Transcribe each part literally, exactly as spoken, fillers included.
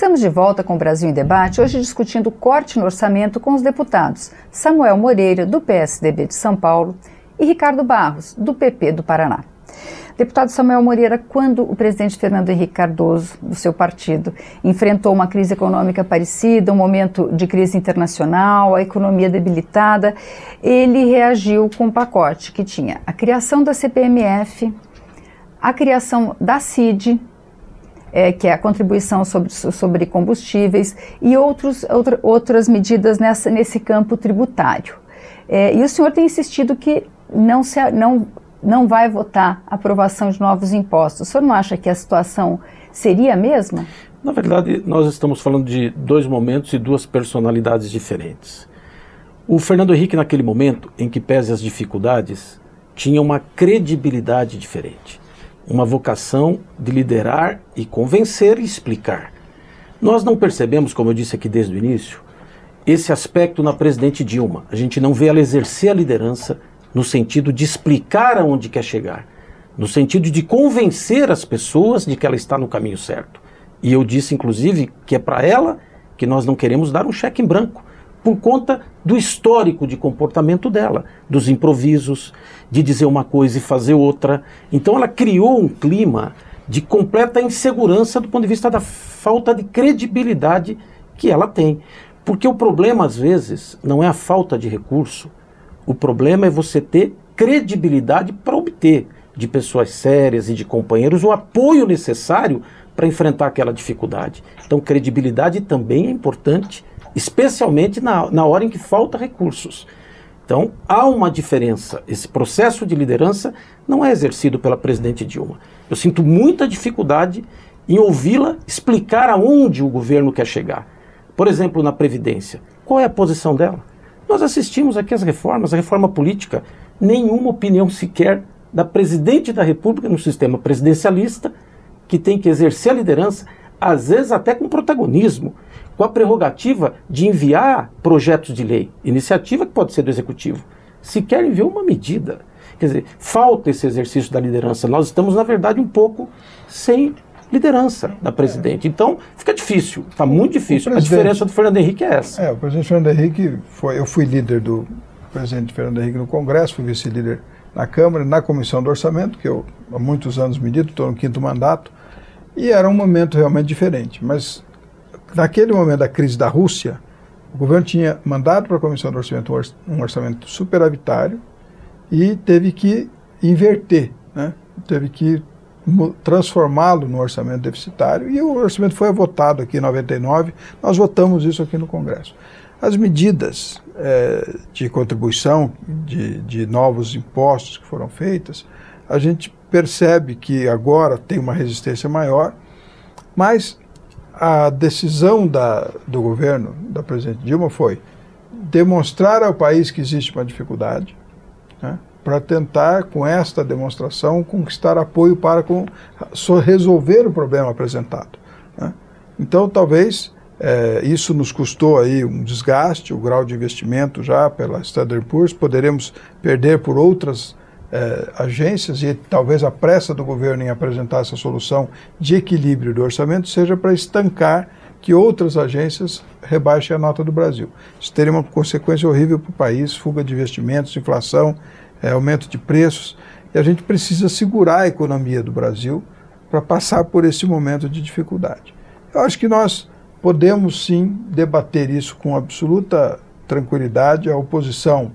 Estamos de volta com o Brasil em Debate, hoje discutindo o corte no orçamento com os deputados Samuel Moreira, do P S D B de São Paulo, e Ricardo Barros, do P P do Paraná. Deputado Samuel Moreira, quando o presidente Fernando Henrique Cardoso, do seu partido, enfrentou uma crise econômica parecida, um momento de crise internacional, a economia debilitada, ele reagiu com um pacote que tinha a criação da C P M F, a criação da C I D, É, que é a contribuição sobre, sobre combustíveis, e outros, outra, outras medidas nessa, nesse campo tributário. É, e o senhor tem insistido que não, se, não, não vai votar a aprovação de novos impostos. O senhor não acha que a situação seria a mesma? Na verdade, nós estamos falando de dois momentos e duas personalidades diferentes. O Fernando Henrique, naquele momento, em que pese as dificuldades, tinha uma credibilidade diferente. Uma vocação de liderar e convencer e explicar. Nós não percebemos, como eu disse aqui desde o início, esse aspecto na presidente Dilma. A gente não vê ela exercer a liderança no sentido de explicar aonde quer chegar, no sentido de convencer as pessoas de que ela está no caminho certo. E eu disse, inclusive, que é para ela que nós não queremos dar um cheque em branco, por conta do histórico de comportamento dela, dos improvisos, de dizer uma coisa e fazer outra. Então ela criou um clima de completa insegurança do ponto de vista da falta de credibilidade que ela tem. Porque o problema, às vezes, não é a falta de recurso, o problema é você ter credibilidade para obter de pessoas sérias e de companheiros o apoio necessário para enfrentar aquela dificuldade. Então credibilidade também é importante, especialmente na, na hora em que falta recursos. Então, há uma diferença. Esse processo de liderança não é exercido pela presidente Dilma. Eu sinto muita dificuldade em ouvi-la explicar aonde o governo quer chegar. Por exemplo, na Previdência. Qual é a posição dela? Nós assistimos aqui às reformas, a reforma política, nenhuma opinião sequer da presidente da República no sistema presidencialista, que tem que exercer a liderança, às vezes até com protagonismo, com a prerrogativa de enviar projetos de lei, iniciativa que pode ser do Executivo, sequer enviou uma medida. Quer dizer, falta esse exercício da liderança. Nós estamos, na verdade, um pouco sem liderança da presidente. Então, fica difícil, está muito difícil. A diferença do Fernando Henrique é essa. É, o presidente Fernando Henrique, foi, eu fui líder do presidente Fernando Henrique no Congresso, fui vice-líder na Câmara, na Comissão do Orçamento, que eu há muitos anos milito, estou no quinto mandato, e era um momento realmente diferente. Mas naquele momento da crise da Rússia, o governo tinha mandado para a Comissão do Orçamento um orçamento superavitário e teve que inverter, né? Teve que transformá-lo no orçamento deficitário, e o orçamento foi votado aqui em noventa e nove, nós votamos isso aqui no Congresso. As medidas é, de contribuição, de, de novos impostos que foram feitas, a gente percebe que agora tem uma resistência maior, mas a decisão da, do governo, da presidente Dilma, foi demonstrar ao país que existe uma dificuldade, né, para tentar, com esta demonstração, conquistar apoio para com, só resolver o problema apresentado, né. Então, talvez, é, isso nos custou aí um desgaste, o grau de investimento já pela Standard and Poor's, poderemos perder por outras É, agências, e talvez a pressa do governo em apresentar essa solução de equilíbrio do orçamento seja para estancar que outras agências rebaixem a nota do Brasil. Isso teria uma consequência horrível para o país, fuga de investimentos, inflação, é, aumento de preços, e a gente precisa segurar a economia do Brasil para passar por esse momento de dificuldade. Eu acho que nós podemos sim debater isso com absoluta tranquilidade. A oposição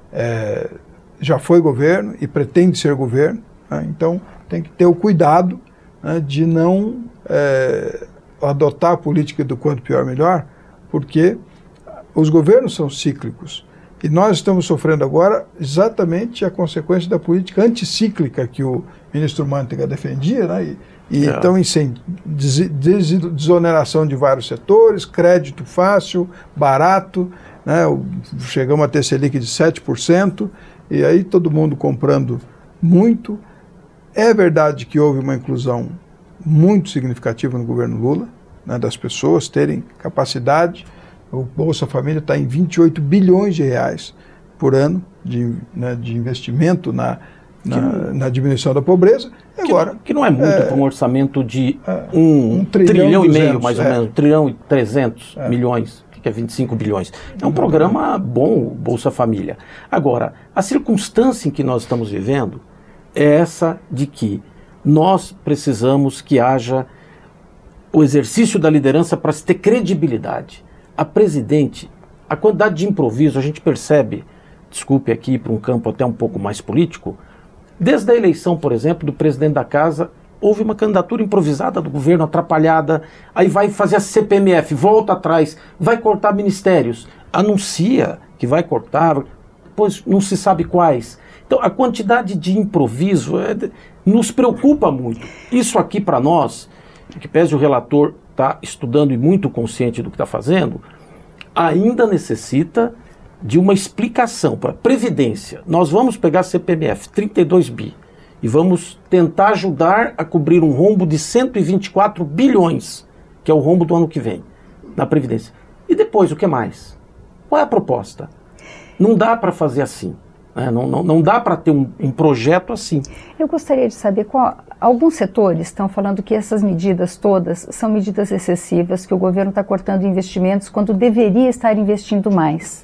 é, já foi governo e pretende ser governo, né? Então tem que ter o cuidado, né, de não é, adotar a política do quanto pior melhor, porque os governos são cíclicos e nós estamos sofrendo agora exatamente a consequência da política anticíclica que o ministro Mantega defendia, né? E, e é. Então, em des, des, desoneração de vários setores, crédito fácil, barato, né? Chegamos a ter Selic de sete por cento, e aí todo mundo comprando muito. É verdade que houve uma inclusão muito significativa no governo Lula, né, das pessoas terem capacidade. O Bolsa Família está em vinte e oito bilhões de reais por ano de, né, de investimento na, na, na diminuição da pobreza. E que, agora, que não é muito é, para um orçamento de é, um, um trilhão, trilhão e meio, mais ou é. menos, um trilhão e trezentos é. milhões, que é vinte e cinco bilhões. É um programa bom, Bolsa Família. Agora, a circunstância em que nós estamos vivendo é essa de que nós precisamos que haja o exercício da liderança para se ter credibilidade. A presidente, a quantidade de improviso, a gente percebe, desculpe aqui para um campo até um pouco mais político, desde a eleição, por exemplo, do presidente da casa, houve uma candidatura improvisada do governo, atrapalhada, aí vai fazer a C P M F, volta atrás, vai cortar ministérios, anuncia que vai cortar, pois não se sabe quais. Então a quantidade de improviso é, nos preocupa muito. Isso aqui para nós, que pese o relator estar estudando e muito consciente do que está fazendo, ainda necessita de uma explicação para a Previdência. Nós vamos pegar a C P M F, trinta e dois bi, e vamos tentar ajudar a cobrir um rombo de cento e vinte e quatro bilhões, que é o rombo do ano que vem, na Previdência. E depois, o que mais? Qual é a proposta? Não dá para fazer assim. Né? Não, não, não dá para ter um, um projeto assim. Eu gostaria de saber qual... Alguns setores estão falando que essas medidas todas são medidas excessivas, que o governo está cortando investimentos quando deveria estar investindo mais.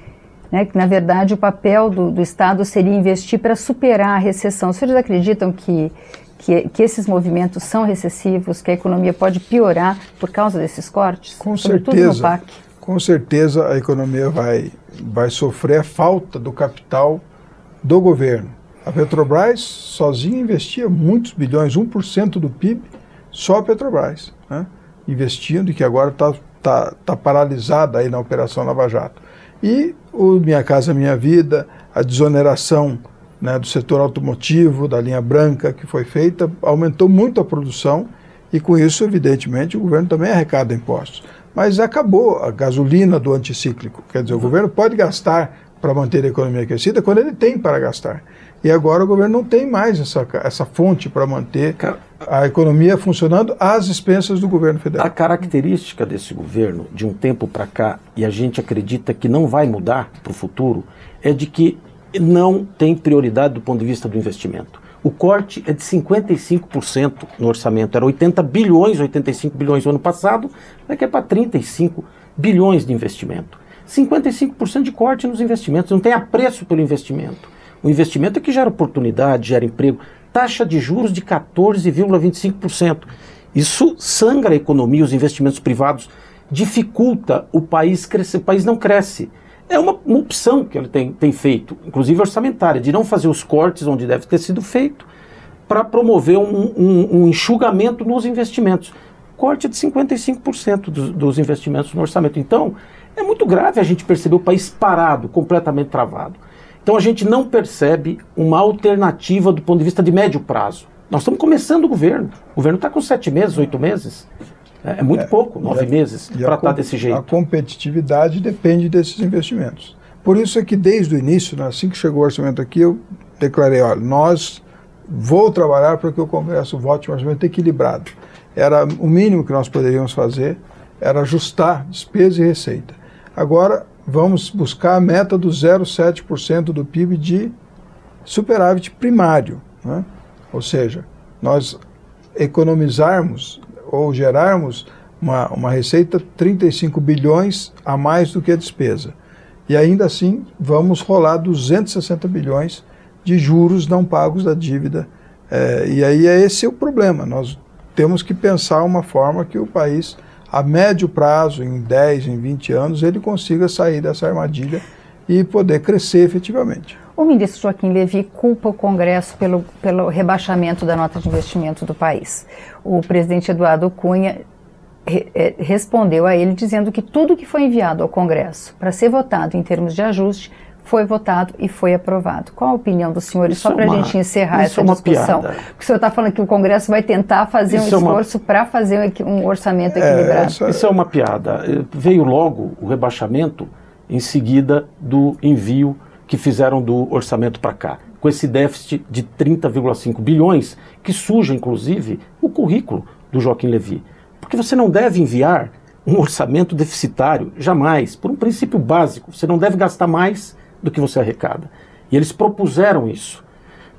Né, que, na verdade, o papel do, do Estado seria investir para superar a recessão. Os senhores acreditam que, que, que esses movimentos são recessivos, que a economia pode piorar por causa desses cortes? Com Sobretudo certeza, no P A C. Com certeza a economia vai, vai sofrer a falta do capital do governo. A Petrobras sozinha investia muitos bilhões, um por cento do P I B, só a Petrobras, né, investindo, e que agora está tá, tá paralisada aí na Operação Lava Jato. E o Minha Casa Minha Vida, a desoneração, né, do setor automotivo, da linha branca que foi feita, aumentou muito a produção e com isso, evidentemente, o governo também arrecada impostos. Mas acabou a gasolina do anticíclico, quer dizer, o governo pode gastar para manter a economia aquecida quando ele tem para gastar. E agora o governo não tem mais essa, essa fonte para manter a economia funcionando às expensas do governo federal. A característica desse governo, de um tempo para cá, e a gente acredita que não vai mudar para o futuro, é de que não tem prioridade do ponto de vista do investimento. O corte é de cinquenta e cinco por cento no orçamento, era oitenta bilhões, oitenta e cinco bilhões no ano passado, daqui é para trinta e cinco bilhões de investimento. cinquenta e cinco por cento de corte nos investimentos, não tem apreço pelo investimento. O investimento é que gera oportunidade, gera emprego. Taxa de juros de quatorze vírgula vinte e cinco por cento. Isso sangra a economia, os investimentos privados, dificulta o país crescer. O país não cresce. É uma, uma opção que ele tem, tem feito, inclusive orçamentária, de não fazer os cortes onde deve ter sido feito, para promover um, um, um enxugamento nos investimentos. Corte de cinquenta e cinco por cento dos, dos investimentos no orçamento. Então, é muito grave a gente perceber o país parado, completamente travado. Então a gente não percebe uma alternativa do ponto de vista de médio prazo. Nós estamos começando o governo. O governo está com sete meses, oito meses. É, é muito é, pouco, nove a, meses, para estar desse jeito. A competitividade depende desses investimentos. Por isso é que desde o início, né, assim que chegou o orçamento aqui, eu declarei, olha, nós vou trabalhar para que o Congresso vote um orçamento equilibrado. Era o mínimo que nós poderíamos fazer, era ajustar despesa e receita. Agora, vamos buscar a meta do zero vírgula sete por cento do P I B de superávit primário, né? Ou seja, nós economizarmos ou gerarmos uma, uma receita trinta e cinco bilhões a mais do que a despesa. E ainda assim vamos rolar duzentos e sessenta bilhões de juros não pagos da dívida. É, e aí é esse o problema. Nós temos que pensar uma forma que o país, a médio prazo, em dez, em vinte anos, ele consiga sair dessa armadilha e poder crescer efetivamente. O ministro Joaquim Levy culpa o Congresso pelo, pelo rebaixamento da nota de investimento do país. O presidente Eduardo Cunha re, é, respondeu a ele dizendo que tudo que foi enviado ao Congresso para ser votado em termos de ajuste foi votado e foi aprovado. Qual a opinião do senhor? E só para a gente encerrar essa discussão. Piada. Porque o senhor está falando que o Congresso vai tentar fazer isso um esforço é uma... para fazer um orçamento equilibrado. É, isso, é... isso é uma piada. Veio logo o rebaixamento em seguida do envio que fizeram do orçamento para cá, com esse déficit de trinta vírgula cinco bilhões, que suja, inclusive, o currículo do Joaquim Levy. Porque você não deve enviar um orçamento deficitário, jamais, por um princípio básico. Você não deve gastar mais do que você arrecada. E eles propuseram isso.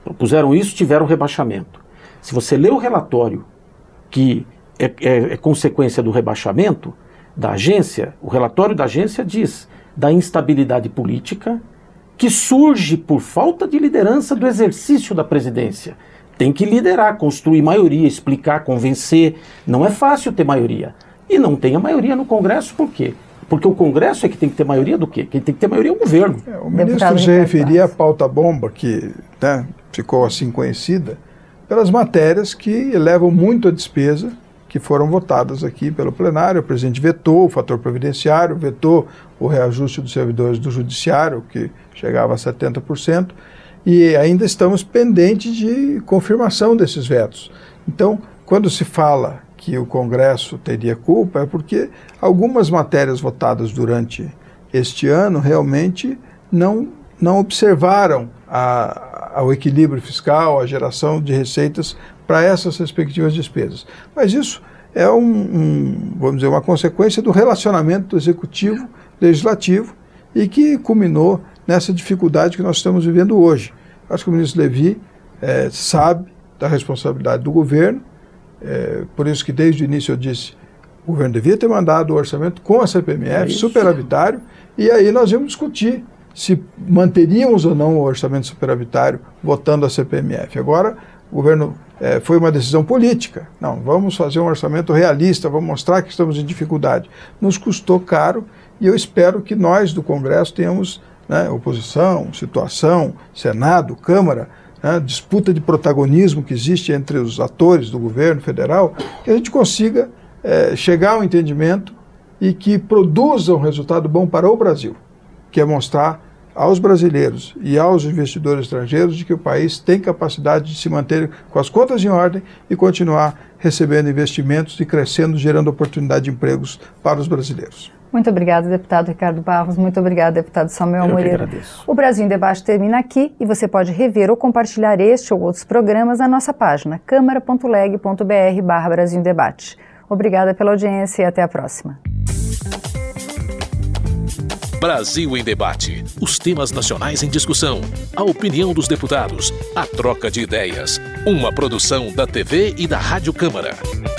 propuseram isso, tiveram rebaixamento. Se você lê o relatório, que é, é, é consequência do rebaixamento da agência, o relatório da agência diz da instabilidade política que surge por falta de liderança do exercício da presidência. Tem que liderar, construir maioria, explicar, convencer. Não é fácil ter maioria. E não tem a maioria no Congresso, por quê? Porque o Congresso é que tem que ter maioria do quê? Quem tem que ter maioria é o governo. É, o ministro se referia à pauta-bomba, que né, ficou assim conhecida, pelas matérias que elevam muito a despesa, que foram votadas aqui pelo plenário. O presidente vetou o fator previdenciário, vetou o reajuste dos servidores do judiciário, que chegava a setenta por cento, e ainda estamos pendentes de confirmação desses vetos. Então, quando se fala que o Congresso teria culpa, é porque algumas matérias votadas durante este ano realmente não, não observaram a, a, o equilíbrio fiscal, a geração de receitas para essas respectivas despesas. Mas isso é um, um, vamos dizer, uma consequência do relacionamento do Executivo, Legislativo, e que culminou nessa dificuldade que nós estamos vivendo hoje. Acho que o ministro Levi é, sabe da responsabilidade do governo, é, por isso que desde o início eu disse, o governo devia ter mandado o orçamento com a C P M F, é superavitário, e aí nós íamos discutir se manteríamos ou não o orçamento superavitário votando a C P M F. Agora, o governo é, foi uma decisão política. Não, vamos fazer um orçamento realista, vamos mostrar que estamos em dificuldade. Nos custou caro e eu espero que nós do Congresso tenhamos, né, oposição, situação, Senado, Câmara, né, disputa de protagonismo que existe entre os atores do governo federal, que a gente consiga é, chegar ao entendimento e que produza um resultado bom para o Brasil, que é mostrar aos brasileiros e aos investidores estrangeiros de que o país tem capacidade de se manter com as contas em ordem e continuar recebendo investimentos e crescendo, gerando oportunidade de empregos para os brasileiros. Muito obrigada, deputado Ricardo Barros. Muito obrigada, deputado Samuel Moreira. O Brasil em Debate termina aqui e você pode rever ou compartilhar este ou outros programas na nossa página câmara ponto leg ponto br barra Brasil em Debate. Obrigada pela audiência e até a próxima. Brasil em Debate. Os temas nacionais em discussão. A opinião dos deputados. A troca de ideias. Uma produção da T V e da Rádio Câmara.